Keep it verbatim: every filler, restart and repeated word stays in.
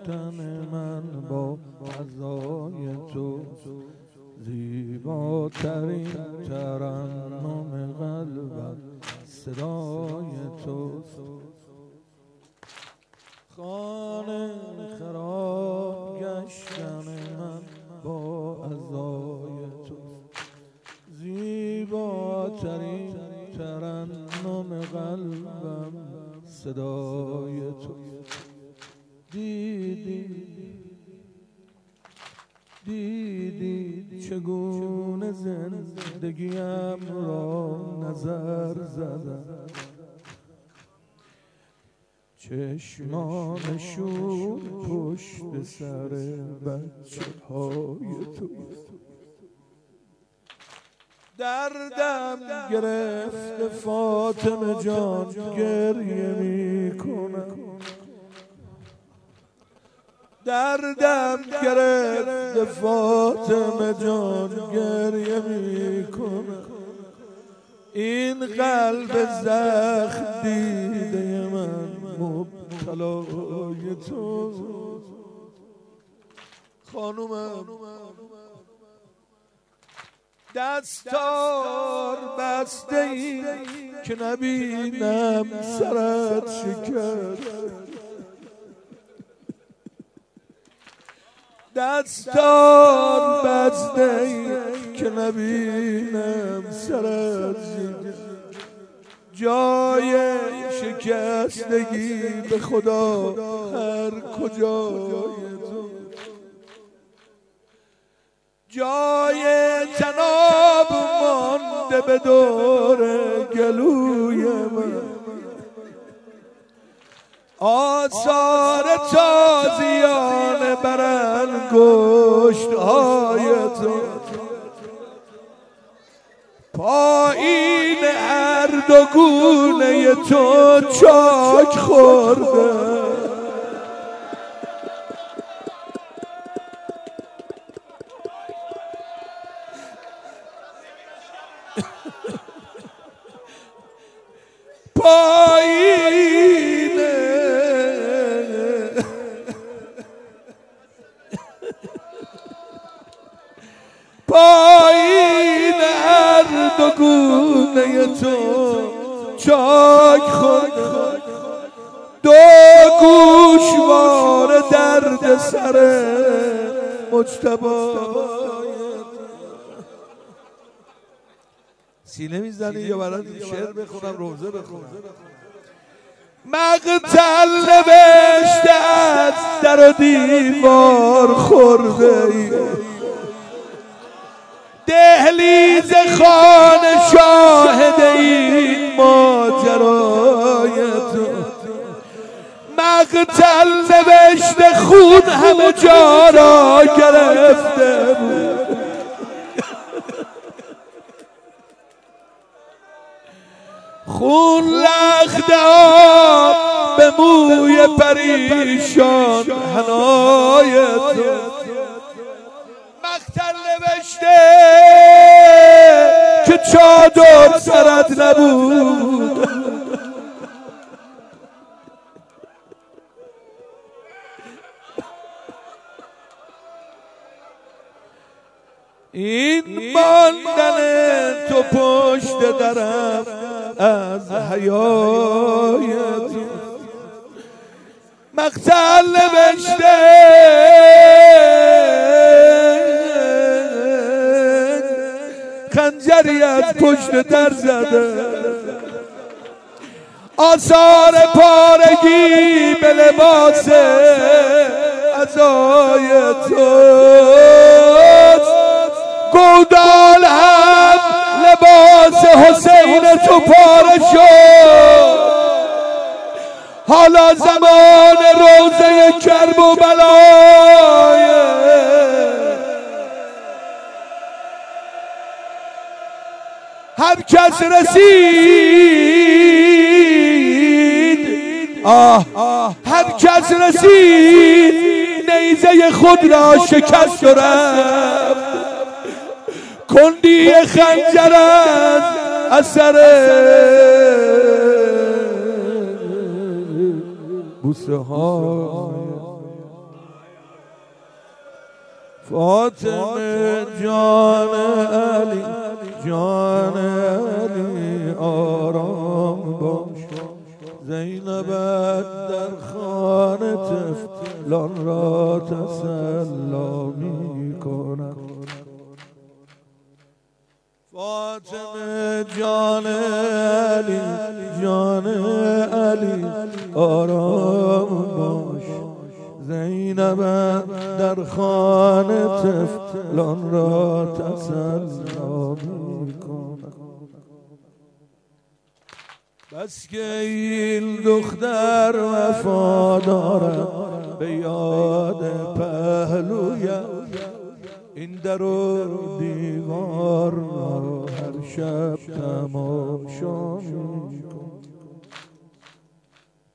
گشتن من با فضای تو، زیباترین ترنم قلبم صدای تو. خانه خراب گشتن من با عزای تو، زیباترین ترنم قلبم صدای تو. دیدی دیدی چگونه زندگیم را نظر زدم، چشمان شور پشت سر بچه های تو. دردم گرفت فاطمه جان گریه می کنم، دردم گرفت فاطمه جان گریه می کنم. این قلب زخم دیده من مبتلای تو. خانومم دستار بسته ای که نبینم سرت شکست، دستار بسته ای که نبینم سرت شکست. جای شکستگی به خدا هر کجای تو، جای تناب مانده به دور گلوی من، آثار تازیان برانگشت های تو. پایین هر دو گونه تو چاک خورده، پایین پایین هر دو گونه تو چاک خورد، دو گوشوار درد سر مجتبی. سینه میزنی یا برات شعر بخونم روزه بخونم؟ مقتل نوشته از در و دیوار خورده ای، دهلیز خانه شاهد این ماجرای تو. مقتل نوشته خون همه جا را گرفته بود، خون لخت آب به موی پریشان حنای تو. مقتل نوشته که چادر سرت نبود، این ماندن تو پشت درم از حیای تو. مقتل نوشته خنجری از پشت در زده، آثار پارگی به لباس عزای تو. گودال هم لباس حسین تو پاره شد، حالا زمان روزه کرب و بلای. هر کس رسید آه هر کس رسید نیزه خود را شکست و رفت، کندی خنجرت اثر بوسه های فاطمه جان علی جان علی آرام باش، زینب در خانه طفلان را تسلی می‌کند. فاطمه جان علی جان علی آرام باش، زینب در خانه طفلان را تسلی می‌کند. بس که این دختر وفادارم به یاد پهلویم، این در و دیوار را هر شب تماشا می‌کنم.